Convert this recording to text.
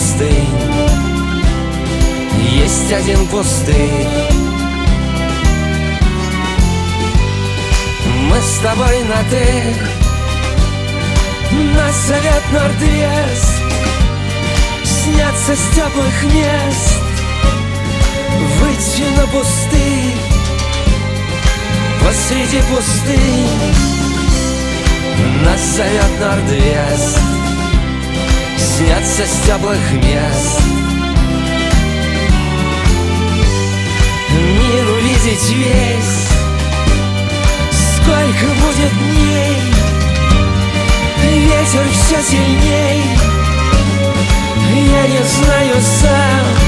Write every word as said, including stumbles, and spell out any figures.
пустынь, есть один пустырь. Мы с тобой на «ты», нас зовет Норд-Вест, сняться с теплых мест, выйти на пустырь посреди пустынь. Нас зовет Норд-Вест, сняться с теплых мест, мир увидеть весь. Сколько будет дней, ветер все сильней, я не знаю сам.